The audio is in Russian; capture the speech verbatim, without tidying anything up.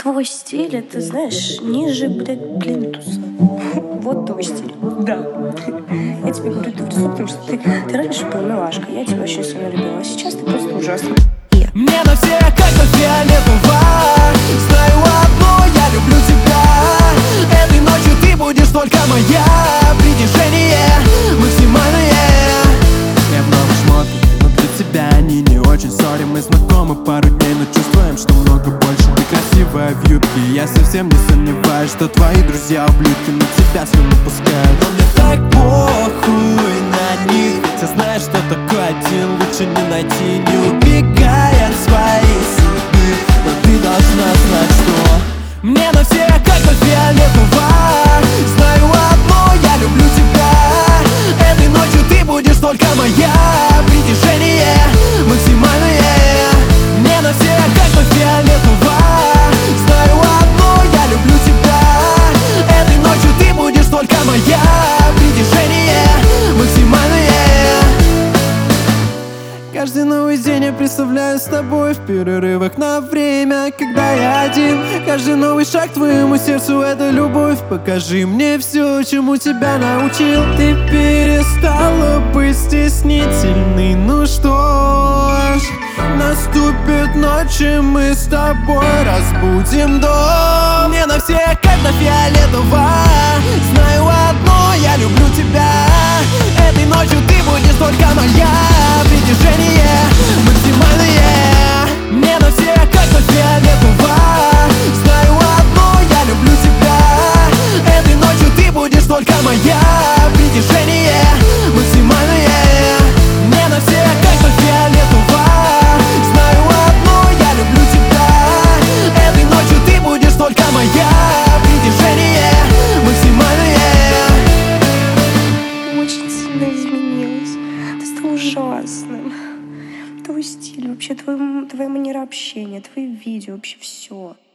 Твой стиль, это, знаешь, ниже, блядь, плинтуса. Вот твой стиль. Да. Я тебе говорю, ты в лицо, потому что ты, ты раньше был милашка. Я тебя очень сильно любила. А сейчас ты просто ужасна. Мне на все как-то фиолетово. Знаю одно, я люблю тебя. Этой ночью ты будешь только моя. Притяжение максимальное. Я в новых шмотках, но для тебя они не очень. Сори, мы знакомы пару дней, но чувствуем, что много больше. Ты красивая в юбке, я совсем не сомневаюсь, что твои друзья ублюдки на тебя слюну пускают. Но мне так похуй на них, хотя знаешь, что такое один лучше не найти, не убегая от своей судьбы. Но ты должна знать, что мне на все как-то фиолетово. Знаю одно, я люблю тебя. Этой ночью ты будешь только моя. Притяжение максимальное. Мне на все как-то фиолетово. Знаю одно, я люблю тебя. Этой ночью ты будешь только моя. Притяжение максимальное. Каждый новый день я представляю с тобой в перерывах на время, когда я один. Каждый новый шаг к твоему сердцу — это любовь. Покажи мне все, чему тебя научил. Ты перестала быть стеснительной. Ну что ж, наступит ночь, и мы с тобой разбудим дом. Мне на все как-то фиолетово. Знаю одно, я люблю тебя. Этой ночью ты будешь только моя. Притяжение максимальное. Мне на все как-то фиолетово. Знаю одно, я люблю тебя. Этой ночью ты будешь только моя. Притяжение максимальное. Мне на все как-то фиолетово. Знаю одно, я люблю тебя. Этой ночью ты будешь только моя. Притяжение максимальное. Очень сильно изменилась. Ты стал ужасным. Твой стиль, вообще твой, твоя манера общения, твои видео, вообще все.